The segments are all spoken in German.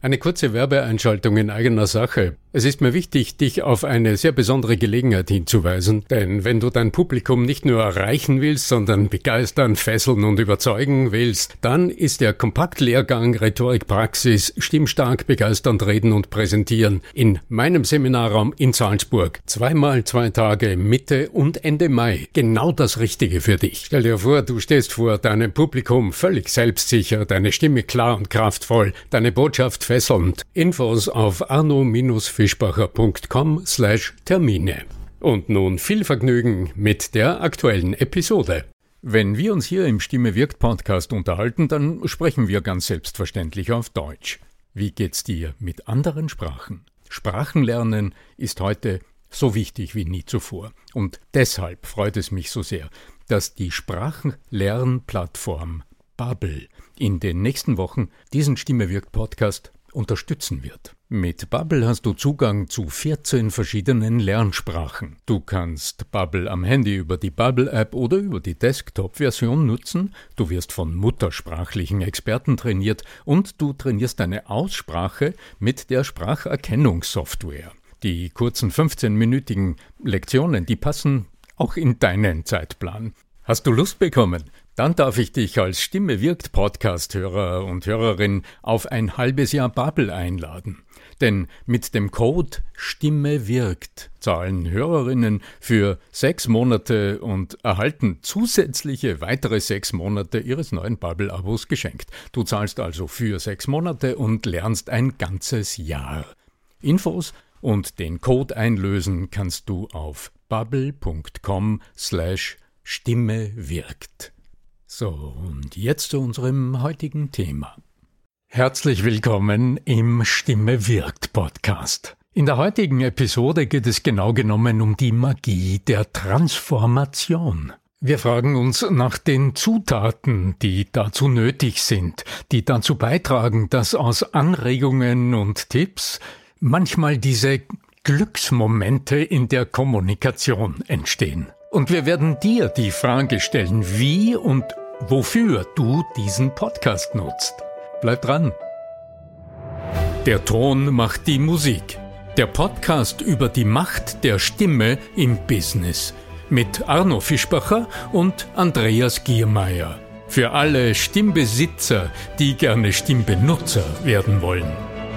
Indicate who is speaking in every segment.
Speaker 1: Eine kurze Werbeeinschaltung in eigener Sache. Es ist mir wichtig, dich auf eine sehr besondere Gelegenheit hinzuweisen, denn wenn du dein Publikum nicht nur erreichen willst, sondern begeistern, fesseln und überzeugen willst, dann ist der Kompaktlehrgang Rhetorik-Praxis Stimmstark, begeisternd reden und präsentieren in meinem Seminarraum in Salzburg. 2x2 Tage Mitte und Ende Mai. Genau das Richtige für dich. Stell dir vor, du stehst vor deinem Publikum völlig selbstsicher, deine Stimme klar und kraftvoll, deine Botschaft fesselnd. Infos auf arno-fischbacher.com/Termine. Und nun viel Vergnügen mit der aktuellen Episode. Wenn wir uns hier im Stimme wirkt Podcast unterhalten, dann sprechen wir ganz selbstverständlich auf Deutsch. Wie geht's dir mit anderen Sprachen? Sprachenlernen ist heute so wichtig wie nie zuvor. Und deshalb freut es mich so sehr, dass die Sprachenlernplattform Babbel in den nächsten Wochen diesen Stimme wirkt Podcast unterstützen wird. Mit Babbel hast du Zugang zu 14 verschiedenen Lernsprachen. Du kannst Babbel am Handy über die Babbel-App oder über die Desktop-Version nutzen. Du wirst von muttersprachlichen Experten trainiert und du trainierst deine Aussprache mit der Spracherkennungssoftware. Die kurzen 15-minütigen Lektionen, die passen auch in deinen Zeitplan. Hast du Lust bekommen? Dann darf ich dich als Stimme wirkt Podcast-Hörer und Hörerin auf ein halbes Jahr Babbel einladen. Denn mit dem Code Stimme wirkt zahlen Hörerinnen für 6 Monate und erhalten zusätzliche weitere 6 Monate ihres neuen Babbel-Abos geschenkt. Du zahlst also für 6 Monate und lernst ein ganzes Jahr. Infos und den Code einlösen kannst du auf babbel.com/Stimme wirkt. So, und jetzt zu unserem heutigen Thema. Herzlich willkommen im Stimme wirkt Podcast. In der heutigen Episode geht es genau genommen um die Magie der Transformation. Wir fragen uns nach den Zutaten, die dazu nötig sind, die dazu beitragen, dass aus Anregungen und Tipps manchmal diese Glücksmomente in der Kommunikation entstehen. Und wir werden dir die Frage stellen, wie und wofür du diesen Podcast nutzt. Bleib dran. Der Ton macht die Musik. Der Podcast über die Macht der Stimme im Business. Mit Arno Fischbacher und Andreas Giermeier. Für alle Stimmbesitzer, die gerne Stimmbenutzer werden wollen.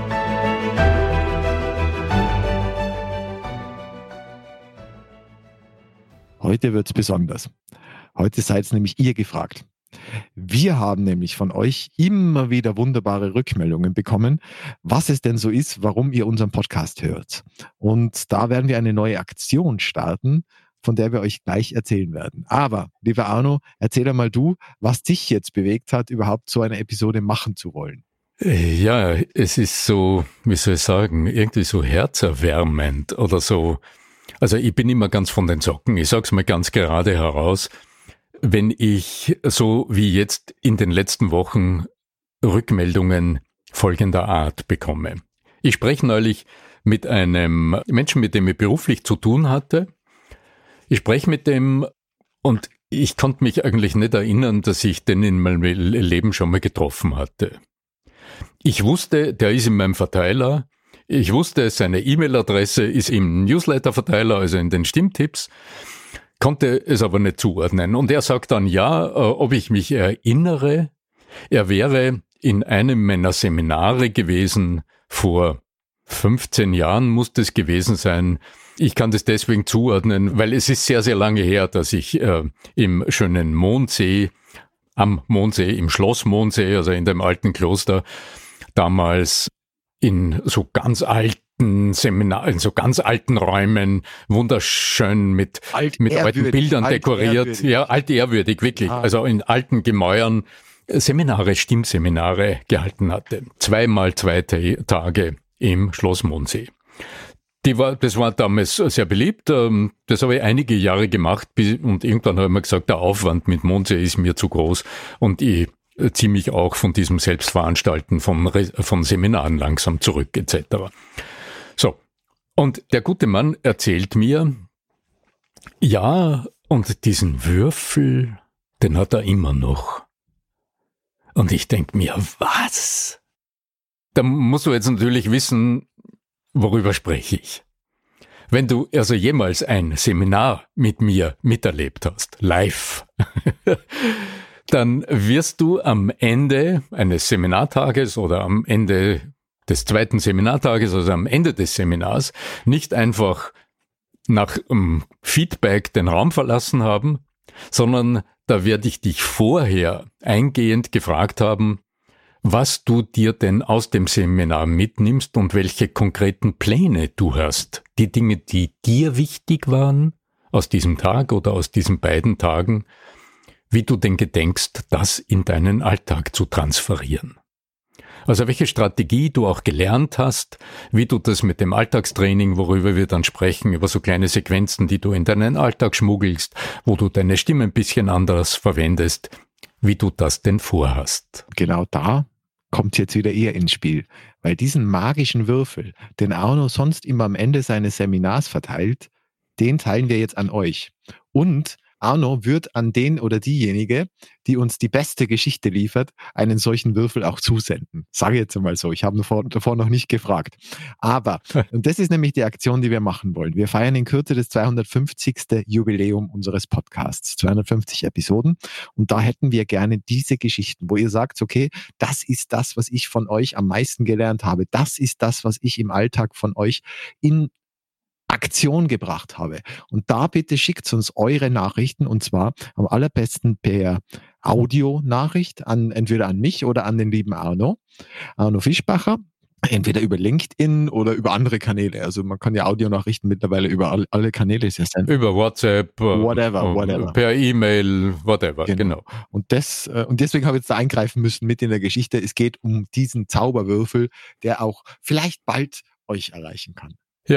Speaker 2: Heute wird's besonders. Heute seid nämlich ihr gefragt. Wir haben nämlich von euch immer wieder wunderbare Rückmeldungen bekommen, was es denn so ist, warum ihr unseren Podcast hört. Und da werden wir eine neue Aktion starten, von der wir euch gleich erzählen werden. Aber, lieber Arno, erzähl einmal du, was dich jetzt bewegt hat, überhaupt so eine Episode machen zu wollen.
Speaker 1: Ja, es ist so, wie soll ich sagen, irgendwie so herzerwärmend oder so. Also ich bin immer ganz von den Socken. Ich sag's mal ganz gerade heraus. Wenn ich so wie jetzt in den letzten Wochen Rückmeldungen folgender Art bekomme. Ich spreche neulich mit einem Menschen, mit dem ich beruflich zu tun hatte. Ich spreche mit dem und ich konnte mich eigentlich nicht erinnern, dass ich den in meinem Leben schon mal getroffen hatte. Ich wusste, der ist in meinem Verteiler. Ich wusste, seine E-Mail-Adresse ist im Newsletter-Verteiler, also in den Stimmtipps, konnte es aber nicht zuordnen. Und er sagt dann ja, ob ich mich erinnere, er wäre in einem meiner Seminare gewesen, vor 15 Jahren muss das gewesen sein. Ich kann das deswegen zuordnen, weil es ist sehr, sehr lange her, dass ich im schönen Mondsee, am Mondsee, im Schloss Mondsee, also in dem alten Kloster, damals in so ganz alten Seminaren, in so ganz alten Räumen, wunderschön mit alten Bildern dekoriert. Ja, altehrwürdig, wirklich. Ah. Also in alten Gemäuern Stimmseminare gehalten hatte. 2x2 Tage im Schloss Mondsee. Das war damals sehr beliebt. Das habe ich einige Jahre gemacht und irgendwann habe ich mir gesagt, der Aufwand mit Mondsee ist mir zu groß und ich ziehe mich auch von diesem Selbstveranstalten von Seminaren langsam zurück etc. So, und der gute Mann erzählt mir, ja, und diesen Würfel, den hat er immer noch. Und ich denke mir, was? da musst du jetzt natürlich wissen, worüber spreche ich. Wenn du also jemals ein Seminar mit mir miterlebt hast, live, dann wirst du am Ende eines Seminartages oder am Ende des zweiten Seminartages, also am Ende des Seminars, nicht einfach nach Feedback den Raum verlassen haben, sondern da werde ich dich vorher eingehend gefragt haben, was du dir denn aus dem Seminar mitnimmst und welche konkreten Pläne du hast. Die Dinge, die dir wichtig waren aus diesem Tag oder aus diesen beiden Tagen, wie du denn gedenkst, das in deinen Alltag zu transferieren. Also welche Strategie du auch gelernt hast, wie du das mit dem Alltagstraining, worüber wir dann sprechen, über so kleine Sequenzen, die du in deinen Alltag schmuggelst, wo du deine Stimme ein bisschen anders verwendest, wie du das denn vorhast.
Speaker 2: Genau da kommt jetzt wieder eher ins Spiel, weil diesen magischen Würfel, den Arno sonst immer am Ende seines Seminars verteilt, den teilen wir jetzt an euch. Und Arno wird an den oder diejenige, die uns die beste Geschichte liefert, einen solchen Würfel auch zusenden. Sage jetzt einmal so, ich habe davor noch nicht gefragt. Aber, und das ist nämlich die Aktion, die wir machen wollen. Wir feiern in Kürze das 250. Jubiläum unseres Podcasts, 250 Episoden. Und da hätten wir gerne diese Geschichten, wo ihr sagt, okay, das ist das, was ich von euch am meisten gelernt habe. Das ist das, was ich im Alltag von euch in Aktion gebracht habe. Und da bitte schickt uns eure Nachrichten, und zwar am allerbesten per Audionachricht entweder an mich oder an den lieben Arno Fischbacher, entweder über LinkedIn oder über andere Kanäle. Also man kann ja Audionachrichten mittlerweile über alle Kanäle senden.
Speaker 1: Über WhatsApp,
Speaker 2: whatever.
Speaker 1: Per E-Mail, whatever, genau.
Speaker 2: Und deswegen habe ich jetzt da eingreifen müssen mit in der Geschichte. Es geht um diesen Zauberwürfel, der auch vielleicht bald euch erreichen kann.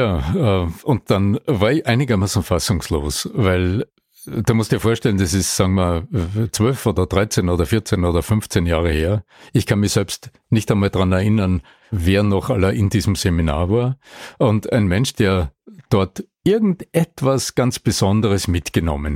Speaker 1: Ja, und dann war ich einigermaßen fassungslos, weil da musst du dir vorstellen, das ist, sagen wir, 12 oder 13 oder 14 oder 15 Jahre her. Ich kann mich selbst nicht einmal dran erinnern, wer noch aller in diesem Seminar war. Und ein Mensch, der dort irgendetwas ganz Besonderes mitgenommen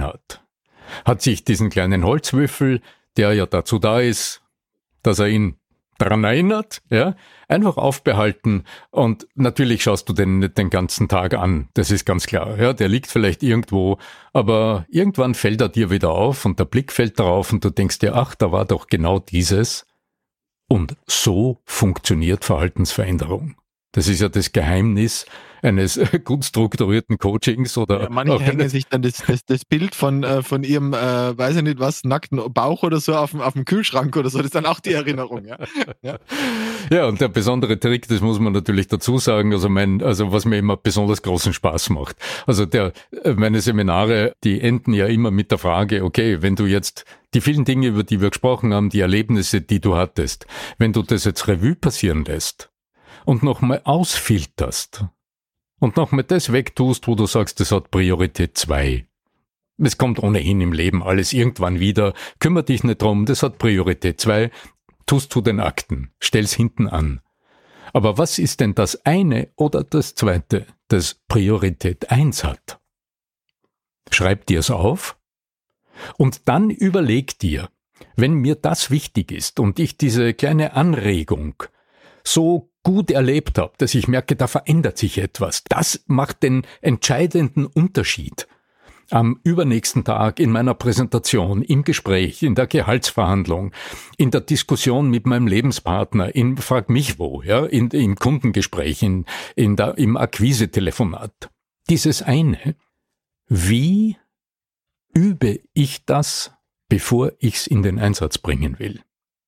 Speaker 1: hat sich diesen kleinen Holzwürfel, der ja dazu da ist, dass er ihn daran erinnert, ja, einfach aufbehalten, und natürlich schaust du den nicht den ganzen Tag an, das ist ganz klar, ja, der liegt vielleicht irgendwo, aber irgendwann fällt er dir wieder auf und der Blick fällt darauf und du denkst dir, ach, da war doch genau dieses. Und so funktioniert Verhaltensveränderung. Das ist ja das Geheimnis eines gut strukturierten Coachings oder.
Speaker 2: Ja, manche hängen sich dann das Bild von ihrem, weiß ich nicht was, nackten Bauch oder so auf dem Kühlschrank oder so. Das ist dann auch die Erinnerung, ja.
Speaker 1: Ja, und der besondere Trick, das muss man natürlich dazu sagen, also was mir immer besonders großen Spaß macht. Also meine Seminare, die enden ja immer mit der Frage, okay, wenn du jetzt die vielen Dinge, über die wir gesprochen haben, die Erlebnisse, die du hattest, wenn du das jetzt Revue passieren lässt und nochmal ausfilterst und nochmal das wegtust, wo du sagst, das hat Priorität 2. Es kommt ohnehin im Leben alles irgendwann wieder, kümmere dich nicht drum, das hat Priorität 2, tust zu den Akten, stell's hinten an. Aber was ist denn das eine oder das zweite, das Priorität 1 hat? Schreib dir's auf und dann überleg dir, wenn mir das wichtig ist und ich diese kleine Anregung so gut erlebt habe, dass ich merke, da verändert sich etwas. Das macht den entscheidenden Unterschied. Am übernächsten Tag in meiner Präsentation, im Gespräch, in der Gehaltsverhandlung, in der Diskussion mit meinem Lebenspartner, in Frag mich wo, ja, im Kundengespräch, im Akquise-Telefonat. Dieses eine, wie übe ich das, bevor ich's in den Einsatz bringen will?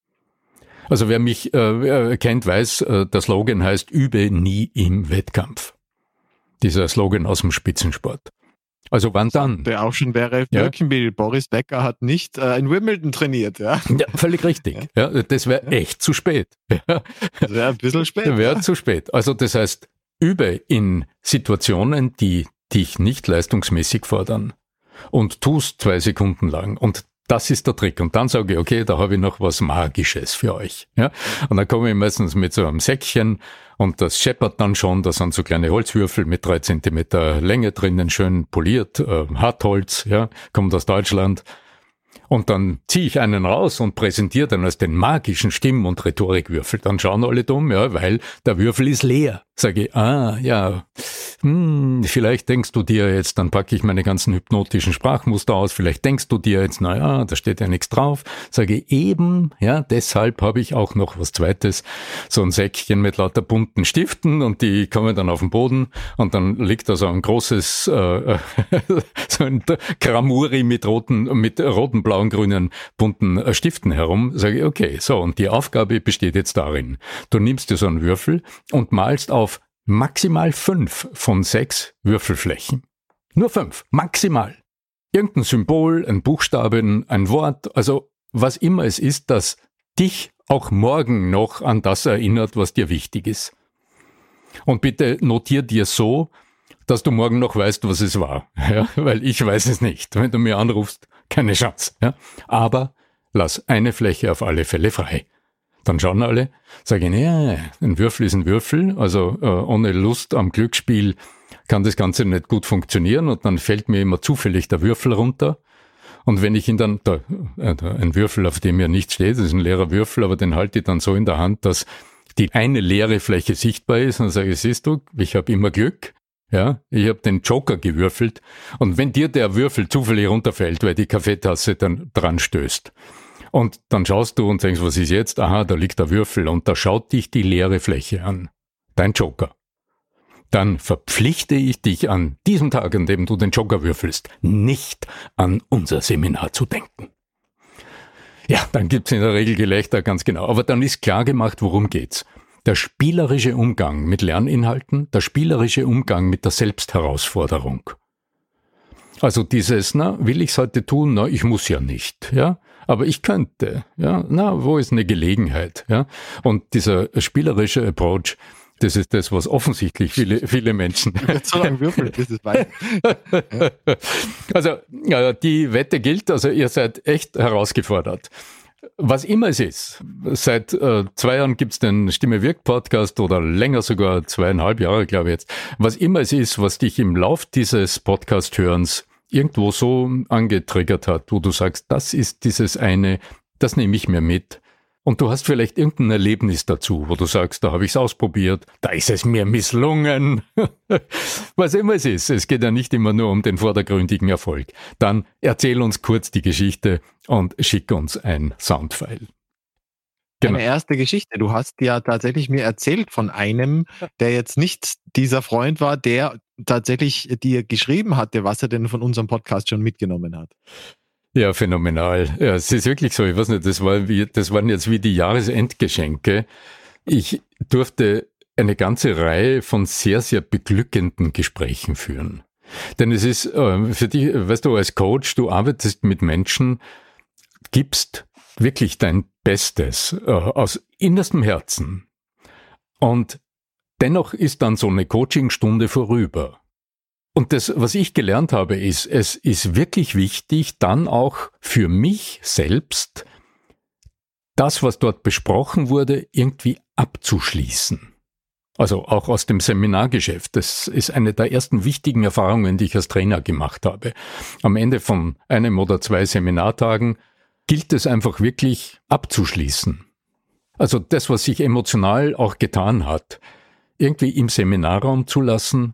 Speaker 1: Also wer mich kennt, weiß, der Slogan heißt, übe nie im Wettkampf. Dieser Slogan aus dem Spitzensport. Also wann dann?
Speaker 2: Der auch schon wäre Birkenbill. Boris Becker hat nicht in Wimbledon trainiert. Ja,
Speaker 1: völlig richtig. Ja, das wäre echt zu spät.
Speaker 2: Das wäre ein bisschen spät.
Speaker 1: Wäre zu spät. Also das heißt, übe in Situationen, die dich nicht leistungsmäßig fordern und tust 2 Sekunden lang. Und das ist der Trick. Und dann sage ich, okay, da habe ich noch was Magisches für euch. Ja? Und dann komme ich meistens mit so einem Säckchen und das scheppert dann schon. Da sind so kleine Holzwürfel mit 3 Zentimeter Länge drinnen, schön poliert, Hartholz, ja, kommt aus Deutschland. Und dann ziehe ich einen raus und präsentiere dann als den magischen Stimm- und Rhetorikwürfel. Dann schauen alle dumm, ja, weil der Würfel ist leer. Sage ich, vielleicht denkst du dir jetzt, dann packe ich meine ganzen hypnotischen Sprachmuster aus, vielleicht denkst du dir jetzt, da steht ja nichts drauf. Sage ich, eben, ja, deshalb habe ich auch noch was Zweites, so ein Säckchen mit lauter bunten Stiften und die kommen dann auf den Boden und dann liegt da so ein großes, so ein Kramuri mit roten, blauen, grünen, bunten Stiften herum. Sage ich, okay, so, und die Aufgabe besteht jetzt darin, du nimmst dir so einen Würfel und malst auf maximal 5 von 6 Würfelflächen. Nur 5, maximal. Irgendein Symbol, ein Buchstaben, ein Wort, also was immer es ist, das dich auch morgen noch an das erinnert, was dir wichtig ist. Und bitte notier dir so, dass du morgen noch weißt, was es war. Ja, weil ich weiß es nicht. Wenn du mir anrufst, keine Chance. Ja. Aber lass eine Fläche auf alle Fälle frei. Dann schauen alle, sagen, ja, ein Würfel ist ein Würfel, also ohne Lust am Glücksspiel kann das Ganze nicht gut funktionieren und dann fällt mir immer zufällig der Würfel runter und wenn ich ihn dann, ein Würfel, auf dem ja nichts steht, das ist ein leerer Würfel, aber den halte ich dann so in der Hand, dass die eine leere Fläche sichtbar ist und dann sage ich, siehst du, ich habe immer Glück. Ja, ich habe den Joker gewürfelt und wenn dir der Würfel zufällig runterfällt, weil die Kaffeetasse dann dran stößt, und dann schaust du und denkst, was ist jetzt? Aha, da liegt der Würfel und da schaut dich die leere Fläche an. Dein Joker. Dann verpflichte ich dich an diesem Tag, an dem du den Joker würfelst, nicht an unser Seminar zu denken. Ja, dann gibt's in der Regel Gelächter, ganz genau. Aber dann ist klar gemacht, worum geht's. Der spielerische Umgang mit Lerninhalten, der spielerische Umgang mit der Selbstherausforderung. Also dieses, will ich's heute tun? Ich muss ja nicht, ja. Aber ich könnte, ja, wo ist eine Gelegenheit, ja? Und dieser spielerische Approach, das ist das, was offensichtlich viele Menschen.
Speaker 2: So lange würfeln, bis es weit.
Speaker 1: Ja. Also, ja, die Wette gilt, also ihr seid echt herausgefordert. Was immer es ist, seit 2 Jahren gibt's den Stimme-Wirkt-Podcast oder länger sogar 2,5 Jahre, glaube ich jetzt. Was immer es ist, was dich im Lauf dieses Podcast-Hörens irgendwo so angetriggert hat, wo du sagst, das ist dieses eine, das nehme ich mir mit. Und du hast vielleicht irgendein Erlebnis dazu, wo du sagst, da habe ich es ausprobiert, da ist es mir misslungen. Was immer es ist, es geht ja nicht immer nur um den vordergründigen Erfolg. Dann erzähl uns kurz die Geschichte und schick uns ein Soundfile.
Speaker 2: Genau. Eine erste Geschichte. Du hast ja tatsächlich mir erzählt von einem, der jetzt nicht dieser Freund war, der tatsächlich dir geschrieben hatte, was er denn von unserem Podcast schon mitgenommen hat.
Speaker 1: Ja, phänomenal. Ja, es ist wirklich so. Ich weiß nicht, das waren jetzt wie die Jahresendgeschenke. Ich durfte eine ganze Reihe von sehr, sehr beglückenden Gesprächen führen. Denn es ist für dich, weißt du, als Coach, du arbeitest mit Menschen, gibst wirklich dein Bestes aus innerstem Herzen. Und dennoch ist dann so eine Coachingstunde vorüber. Und das, was ich gelernt habe, ist, es ist wirklich wichtig, dann auch für mich selbst das, was dort besprochen wurde, irgendwie abzuschließen. Also auch aus dem Seminargeschäft. Das ist eine der ersten wichtigen Erfahrungen, die ich als Trainer gemacht habe. Am Ende von 1 oder 2 Seminartagen gilt es einfach wirklich abzuschließen. Also das, was sich emotional auch getan hat, irgendwie im Seminarraum zu lassen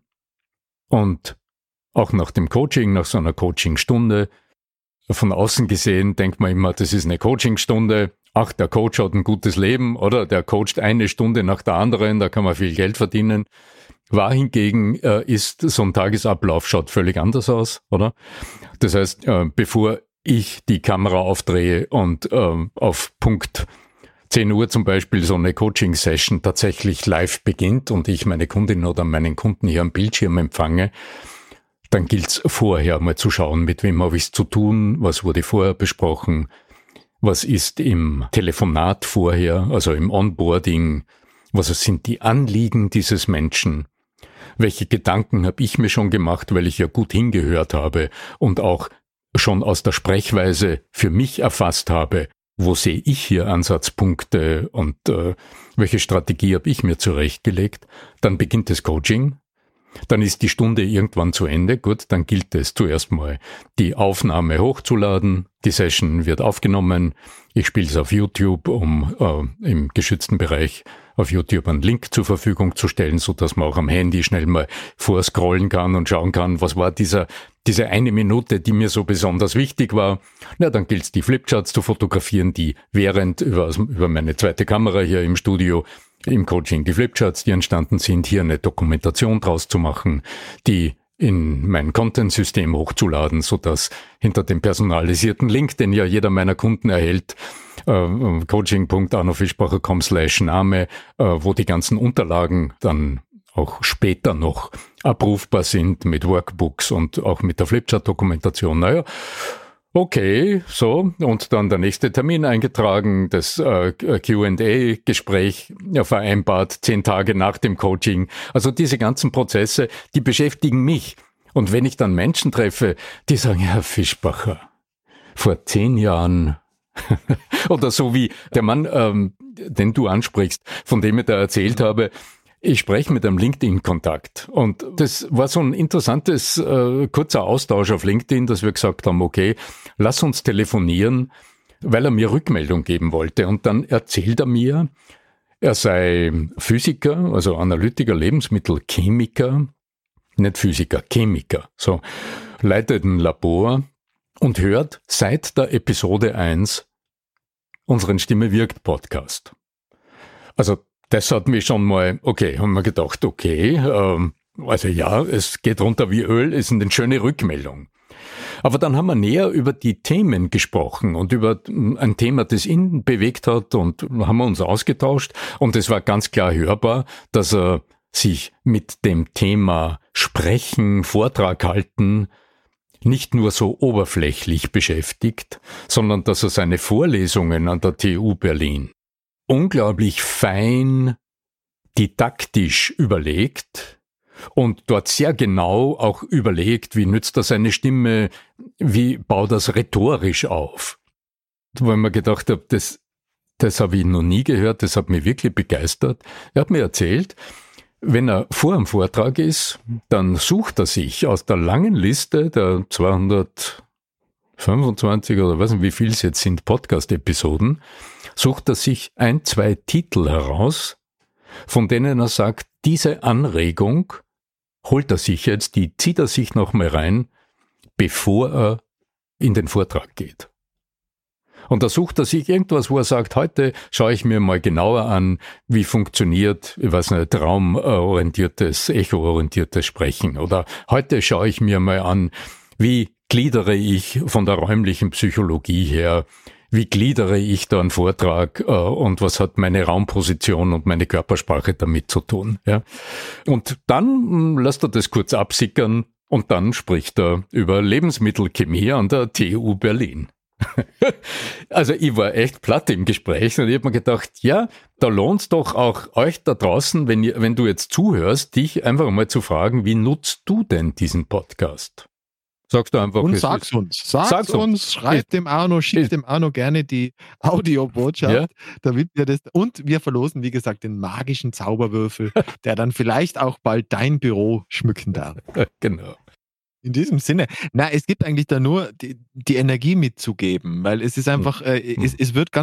Speaker 1: und auch nach dem Coaching, nach so einer Coachingstunde, von außen gesehen denkt man immer, das ist eine Coachingstunde, ach, der Coach hat ein gutes Leben, oder der coacht eine Stunde nach der anderen, da kann man viel Geld verdienen. Wahr hingegen ist so ein Tagesablauf, schaut völlig anders aus, oder? Das heißt, bevor ich die Kamera aufdrehe und auf Punkt 10 Uhr zum Beispiel so eine Coaching-Session tatsächlich live beginnt und ich meine Kundin oder meinen Kunden hier am Bildschirm empfange, dann gilt's vorher mal zu schauen, mit wem habe ich es zu tun, was wurde vorher besprochen, was ist im Telefonat vorher, also im Onboarding, was sind die Anliegen dieses Menschen, welche Gedanken habe ich mir schon gemacht, weil ich ja gut hingehört habe und auch schon aus der Sprechweise für mich erfasst habe, wo sehe ich hier Ansatzpunkte und welche Strategie habe ich mir zurechtgelegt. Dann beginnt das Coaching Dann ist die Stunde irgendwann zu Ende. Gut, dann gilt es zuerst mal, die Aufnahme hochzuladen. Die Session wird aufgenommen. Ich spiele es auf YouTube, um im geschützten Bereich auf YouTube einen Link zur Verfügung zu stellen, so dass man auch am Handy schnell mal vorscrollen kann und schauen kann, was war diese eine Minute, die mir so besonders wichtig war. Na, dann gilt es, die Flipcharts zu fotografieren, die während über meine zweite Kamera hier im Studio im Coaching, die Flipcharts, die entstanden sind, hier eine Dokumentation draus zu machen, die in mein Content-System hochzuladen, sodass hinter dem personalisierten Link, den ja jeder meiner Kunden erhält, coaching.arnofischbacher.com/Name, wo die ganzen Unterlagen dann auch später noch abrufbar sind mit Workbooks und auch mit der Flipchart-Dokumentation. Naja, okay, so, und dann der nächste Termin eingetragen, das Q&A-Gespräch vereinbart, 10 Tage nach dem Coaching. Also diese ganzen Prozesse, die beschäftigen mich. Und wenn ich dann Menschen treffe, die sagen, Herr Fischbacher, vor 10 Jahren oder so wie der Mann, den du ansprichst, von dem ich da erzählt habe, ich spreche mit einem LinkedIn-Kontakt und das war so ein interessantes, kurzer Austausch auf LinkedIn, dass wir gesagt haben, okay, lass uns telefonieren, weil er mir Rückmeldung geben wollte. Und dann erzählt er mir, er sei Physiker, also Analytiker, Lebensmittelchemiker, nicht Physiker, Chemiker, so, leitet ein Labor und hört seit der Episode 1 unseren Stimme wirkt Podcast. Also das hat mich schon mal, okay, haben wir gedacht, okay, also ja, es geht runter wie Öl, ist eine schöne Rückmeldung. Aber dann haben wir näher über die Themen gesprochen und über ein Thema, das ihn bewegt hat und haben wir uns ausgetauscht und es war ganz klar hörbar, dass er sich mit dem Thema Sprechen, Vortrag halten nicht nur so oberflächlich beschäftigt, sondern dass er seine Vorlesungen an der TU Berlin unglaublich fein, didaktisch überlegt und dort sehr genau auch überlegt, wie nützt er seine Stimme, wie baut er das rhetorisch auf. Weil ich mir gedacht habe, das habe ich noch nie gehört, das hat mich wirklich begeistert. Er hat mir erzählt, wenn er vor einem Vortrag ist, dann sucht er sich aus der langen Liste der 225 oder weiß nicht, wie viel es jetzt sind, Podcast-Episoden, sucht er sich 1, 2 Titel heraus, von denen er sagt, diese Anregung holt er sich jetzt, die zieht er sich nochmal rein, bevor er in den Vortrag geht. Und da sucht er sich irgendwas, wo er sagt, heute schaue ich mir mal genauer an, wie funktioniert, ich weiß nicht, traumorientiertes, echoorientiertes Sprechen. Oder heute schaue ich mir mal an, wie gliedere ich von der räumlichen Psychologie her, wie gliedere ich da einen Vortrag und was hat meine Raumposition und meine Körpersprache damit zu tun. Ja? Und dann lässt er das kurz absickern und dann spricht er über Lebensmittelchemie an der TU Berlin. Also ich war echt platt im Gespräch und ich habe mir gedacht, ja, da lohnt's doch auch euch da draußen, wenn du jetzt zuhörst, dich einfach mal zu fragen, wie nutzt du denn diesen Podcast? Sagst du einfach.
Speaker 2: Und sag's uns, schreib dem Arno, schick dem Arno gerne die Audiobotschaft, ja, damit wir das, und wir verlosen, wie gesagt, den magischen Zauberwürfel, der dann vielleicht auch bald dein Büro schmücken darf.
Speaker 1: Genau.
Speaker 2: In diesem Sinne, es gibt eigentlich da nur die Energie mitzugeben, weil es ist einfach, es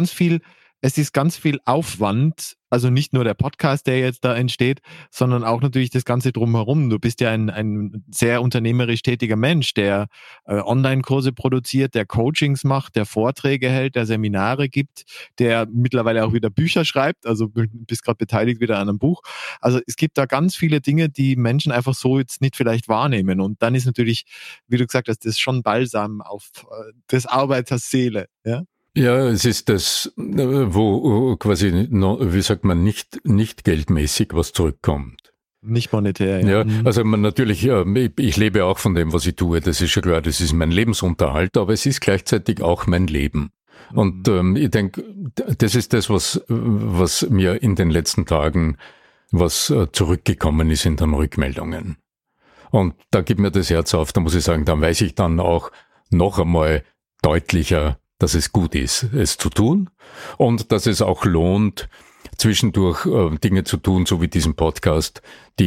Speaker 2: ist ganz viel Aufwand, also nicht nur der Podcast, der jetzt da entsteht, sondern auch natürlich das Ganze drumherum. Du bist ja ein sehr unternehmerisch tätiger Mensch, der Online-Kurse produziert, der Coachings macht, der Vorträge hält, der Seminare gibt, der mittlerweile auch wieder Bücher schreibt, also bist gerade beteiligt wieder an einem Buch. Also es gibt da ganz viele Dinge, die Menschen einfach so jetzt nicht vielleicht wahrnehmen. Und dann ist natürlich, wie du gesagt hast, das schon Balsam auf des Arbeiters Seele, ja.
Speaker 1: Ja, es ist das, wo quasi, wie sagt man, nicht geldmäßig was zurückkommt.
Speaker 2: Nicht monetär,
Speaker 1: ja. Also man natürlich, ich lebe auch von dem, was ich tue, das ist schon klar, das ist mein Lebensunterhalt, aber es ist gleichzeitig auch mein Leben. Und ich denke, das ist das, was mir in den letzten Tagen, was zurückgekommen ist in den Rückmeldungen. Und da gibt mir das Herz auf, da muss ich sagen, dann weiß ich dann auch noch einmal deutlicher, dass es gut ist, es zu tun und dass es auch lohnt, zwischendurch Dinge zu tun, so wie diesen Podcast, die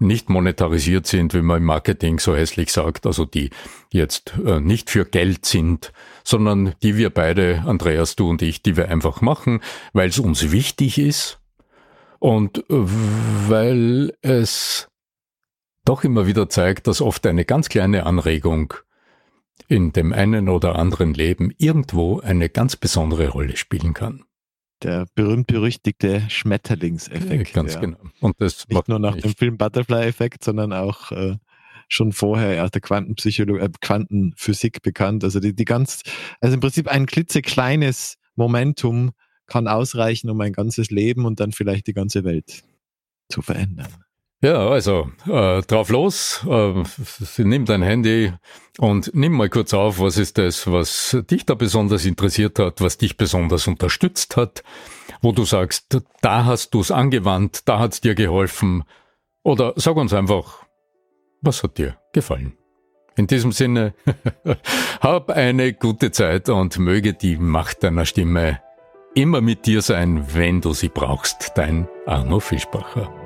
Speaker 1: nicht monetarisiert sind, wie man im Marketing so hässlich sagt, also die jetzt nicht für Geld sind, sondern die wir beide, Andreas, du und ich, die wir einfach machen, weil es uns wichtig ist und weil es doch immer wieder zeigt, dass oft eine ganz kleine Anregung in dem einen oder anderen Leben irgendwo eine ganz besondere Rolle spielen kann.
Speaker 2: Der berühmt-berüchtigte Schmetterlingseffekt.
Speaker 1: Ganz genau. Und das
Speaker 2: nicht nur nach dem Film Butterfly-Effekt, sondern auch schon vorher aus der Quantenphysik bekannt. Also also im Prinzip ein klitzekleines Momentum kann ausreichen, um ein ganzes Leben und dann vielleicht die ganze Welt zu verändern.
Speaker 1: Ja, also drauf los, nimm dein Handy und nimm mal kurz auf, was ist das, was dich da besonders interessiert hat, was dich besonders unterstützt hat, wo du sagst, da hast du es angewandt, da hat es dir geholfen, oder sag uns einfach, was hat dir gefallen. In diesem Sinne, hab eine gute Zeit und möge die Macht deiner Stimme immer mit dir sein, wenn du sie brauchst. Dein Arno Fischbacher.